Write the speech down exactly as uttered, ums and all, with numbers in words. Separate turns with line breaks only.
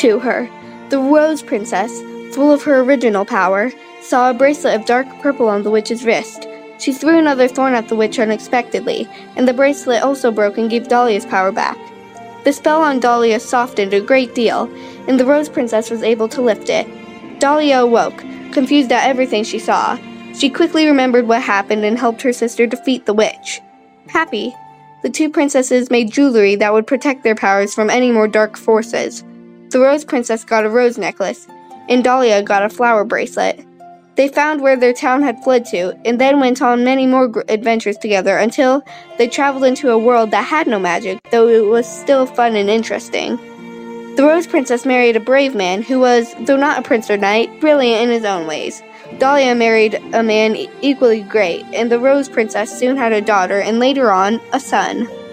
to her. The Rose Princess, full of her original power, saw a bracelet of dark purple on the witch's wrist. She threw another thorn at the witch unexpectedly, and the bracelet also broke and gave Dahlia's power back. The spell on Dahlia softened a great deal, and the Rose Princess was able to lift it. Dahlia awoke, confused at everything she saw. She quickly remembered what happened and helped her sister defeat the witch. Happy, the two princesses made jewelry that would protect their powers from any more dark forces. The Rose Princess got a rose necklace, and Dahlia got a flower bracelet. They found where their town had fled to, and then went on many more gr- adventures together until they traveled into a world that had no magic, though it was still fun and interesting. The Rose Princess married a brave man who was, though not a prince or knight, brilliant in his own ways. Dahlia married a man equally great, and the Rose Princess soon had a daughter and later on, a son.